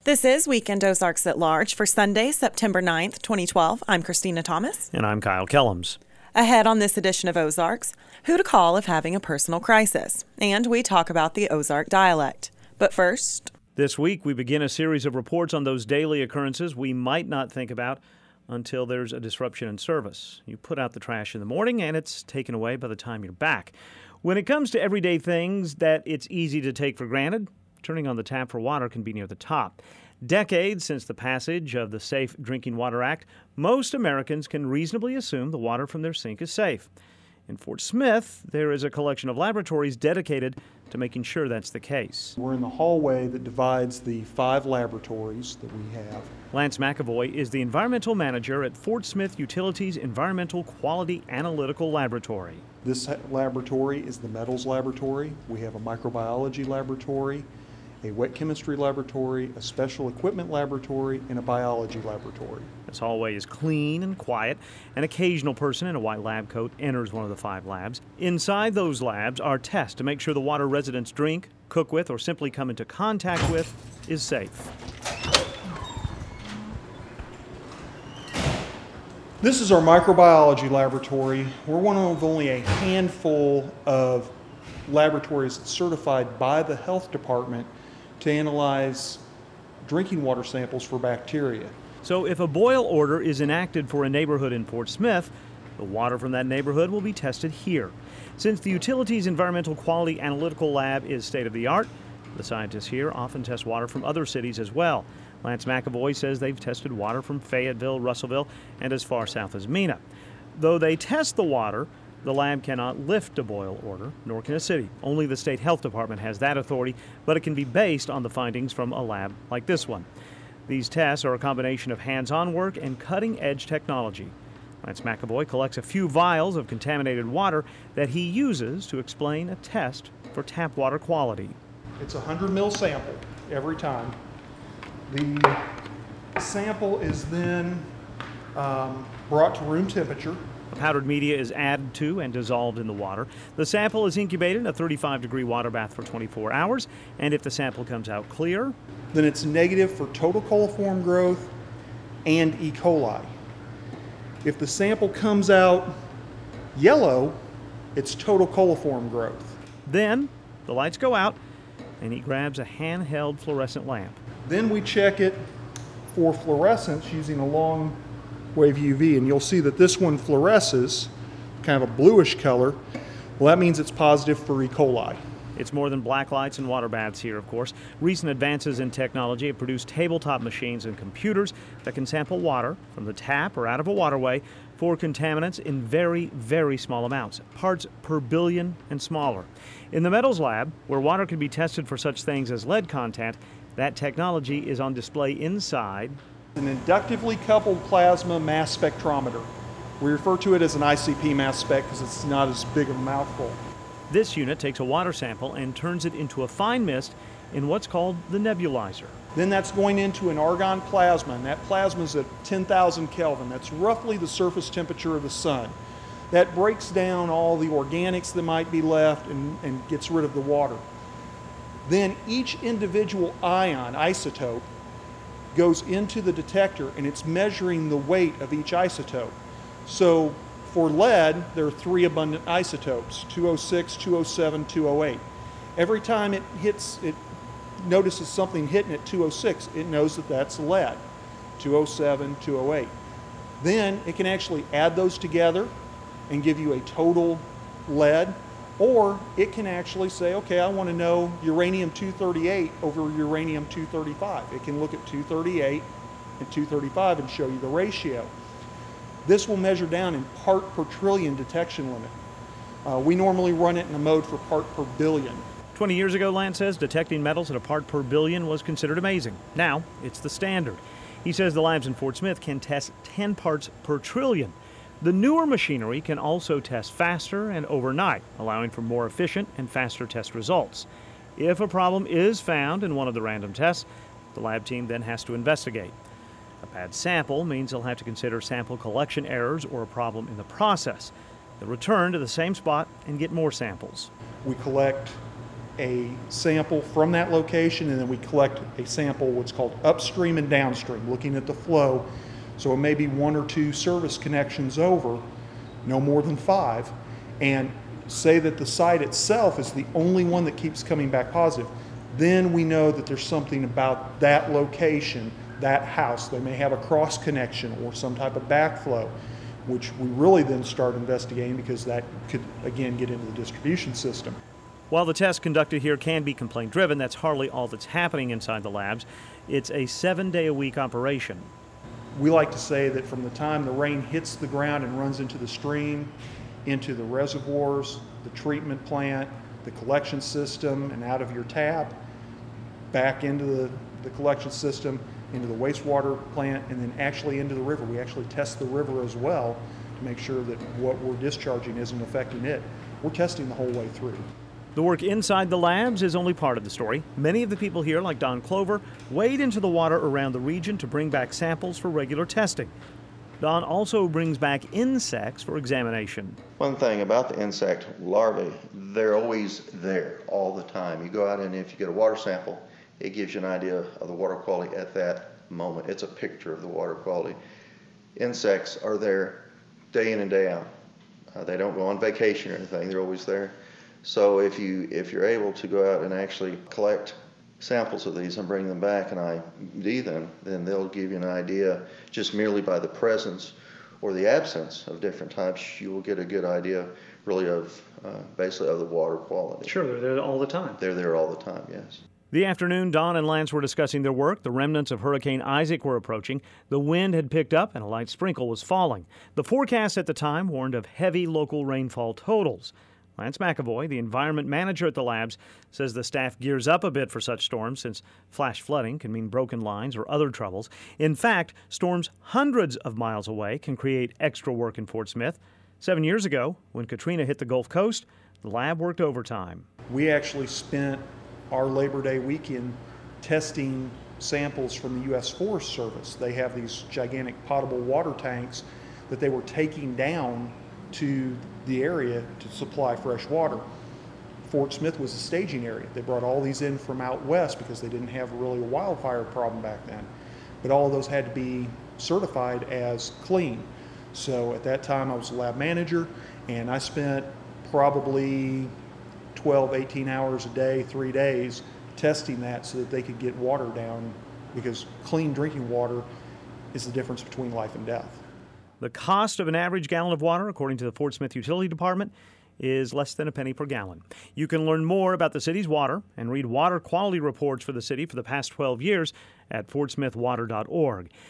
This is Weekend Ozarks at Large for Sunday, September 9th, 2012. I'm Christina Thomas. And I'm Kyle Kellums. Ahead on this edition of Ozarks, who to call if having a personal crisis. And we talk about the Ozark dialect. But first... This week, we begin a series of reports on those daily occurrences we might not think about until there's a disruption in service. You put out the trash in the morning, and it's taken away by the time you're back. When it comes to everyday things that it's easy to take for granted, turning on the tap for water can be near the top. Decades since the passage of the Safe Drinking Water Act, most Americans can reasonably assume the water from their sink is safe. In Fort Smith, there is a collection of laboratories dedicated to making sure that's the case. We're in the hallway that divides the 5 laboratories that we have. Lance McAvoy is the environmental manager at Fort Smith Utilities Environmental Quality Analytical Laboratory. This laboratory is the metals laboratory. We have a microbiology laboratory, a wet chemistry laboratory, a special equipment laboratory, and a biology laboratory. This hallway is clean and quiet. An occasional person in a white lab coat enters one of the 5 labs. Inside those labs are tests to make sure the water residents drink, cook with, or simply come into contact with is safe. This is our microbiology laboratory. We're one of only a handful of laboratories that's certified by the health department to analyze drinking water samples for bacteria. So if a boil order is enacted for a neighborhood in Fort Smith, the water from that neighborhood will be tested here. Since the Utilities Environmental Quality Analytical Lab is state-of-the-art, the scientists here often test water from other cities as well. Lance McAvoy says they've tested water from Fayetteville, Russellville, and as far south as Mena. Though they test the water, the lab cannot lift a boil order, nor can a city. Only the state health department has that authority, but it can be based on the findings from a lab like this one. These tests are a combination of hands-on work and cutting-edge technology. Lance McAvoy collects a few vials of contaminated water that he uses to explain a test for tap water quality. It's a 100 ml sample every time. The sample is then brought to room temperature. A powdered media is added to and dissolved in the water. The sample is incubated in a 35-degree water bath for 24 hours, and if the sample comes out clear, then it's negative for total coliform growth and E. coli. If the sample comes out yellow, it's total coliform growth. Then the lights go out, and he grabs a handheld fluorescent lamp. Then we check it for fluorescence using a long wave UV, and you'll see that this one fluoresces, kind of a bluish color. Well, that means it's positive for E. coli. It's more than black lights and water baths here, of course. Recent advances in technology have produced tabletop machines and computers that can sample water from the tap or out of a waterway for contaminants in very, very small amounts, parts per billion and smaller. In the metals lab, where water can be tested for such things as lead content, that technology is on display inside an inductively coupled plasma mass spectrometer. We refer to it as an ICP mass spec because it's not as big of a mouthful. This unit takes a water sample and turns it into a fine mist in what's called the nebulizer. Then that's going into an argon plasma, and that plasma is at 10,000 Kelvin. That's roughly the surface temperature of the sun. That breaks down all the organics that might be left and gets rid of the water. Then each individual ion, isotope, goes into the detector, and it's measuring the weight of each isotope. So for lead, there are 3 abundant isotopes, 206, 207, 208. Every time it notices something hitting at 206, it knows that that's lead, 207, 208. Then it can actually add those together and give you a total lead, or it can actually say, okay, I want to know uranium-238 over uranium-235. It can look at 238 and 235 and show you the ratio. This will measure down in part per trillion detection limit. We normally run it in a mode for part per billion. 20 years ago, Lance says, detecting metals at a part per billion was considered amazing. Now, it's the standard. He says the labs in Fort Smith can test 10 parts per trillion. The newer machinery can also test faster and overnight, allowing for more efficient and faster test results. If a problem is found in one of the random tests, the lab team then has to investigate. A bad sample means they'll have to consider sample collection errors or a problem in the process. They'll return to the same spot and get more samples. We collect a sample from that location, and then we collect a sample what's called upstream and downstream, looking at the flow. So it may be 1 or 2 service connections over, no more than 5, and say that the site itself is the only one that keeps coming back positive. Then we know that there's something about that location, that house. They may have a cross connection or some type of backflow, which we really then start investigating, because that could again get into the distribution system. While the tests conducted here can be complaint-driven, that's hardly all that's happening inside the labs. It's a 7-day-a-week operation. We like to say that from the time the rain hits the ground and runs into the stream, into the reservoirs, the treatment plant, the collection system, and out of your tap, back into the collection system, into the wastewater plant, and then actually into the river. We actually test the river as well to make sure that what we're discharging isn't affecting it. We're testing the whole way through. The work inside the labs is only part of the story. Many of the people here, like Don Clover, wade into the water around the region to bring back samples for regular testing. Don also brings back insects for examination. One thing about the insect larvae, they're always there all the time. You go out and if you get a water sample, it gives you an idea of the water quality at that moment. It's a picture of the water quality. Insects are there day in and day out. They don't go on vacation or anything. They're always there. So if you're able to go out and actually collect samples of these and bring them back and ID them, then they'll give you an idea just merely by the presence or the absence of different types. You will get a good idea really of basically of the water quality. Sure, they're there all the time. They're there all the time, yes. The afternoon, Don and Lance were discussing their work. The remnants of Hurricane Isaac were approaching. The wind had picked up and a light sprinkle was falling. The forecast at the time warned of heavy local rainfall totals. Lance McAvoy, the environment manager at the labs, says the staff gears up a bit for such storms since flash flooding can mean broken lines or other troubles. In fact, storms hundreds of miles away can create extra work in Fort Smith. 7 years ago, when Katrina hit the Gulf Coast, the lab worked overtime. We actually spent our Labor Day weekend testing samples from the U.S. Forest Service. They have these gigantic potable water tanks that they were taking down to the area to supply fresh water. Fort Smith was a staging area. They brought all these in from out west because they didn't have really a wildfire problem back then. But all of those had to be certified as clean. So at that time I was a lab manager, and I spent probably 12, 18 hours a day, 3 days, testing that so that they could get water down, because clean drinking water is the difference between life and death. The cost of an average gallon of water, according to the Fort Smith Utility Department, is less than a penny per gallon. You can learn more about the city's water and read water quality reports for the city for the past 12 years at fortsmithwater.org.